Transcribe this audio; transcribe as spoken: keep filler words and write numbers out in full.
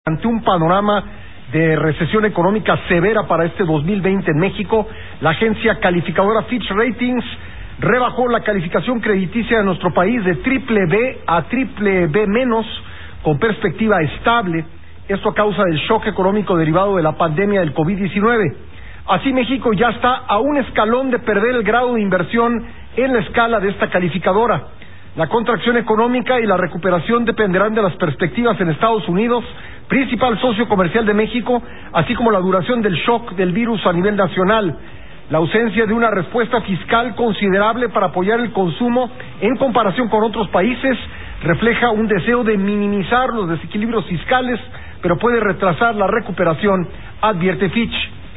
Ante un panorama de recesión económica severa para este dos mil veinte en México, la agencia calificadora Fitch Ratings rebajó la calificación crediticia de nuestro país de triple B a triple B menos, con perspectiva estable, esto a causa del shock económico derivado de la pandemia del COVID diecinueve. Así, México ya está a un escalón de perder el grado de inversión en la escala de esta calificadora. La contracción económica y la recuperación dependerán de las perspectivas en Estados Unidos, principal socio comercial de México, así como la duración del shock del virus a nivel nacional. La ausencia de una respuesta fiscal considerable para apoyar el consumo en comparación con otros países refleja un deseo de minimizar los desequilibrios fiscales, pero puede retrasar la recuperación, advierte Fitch.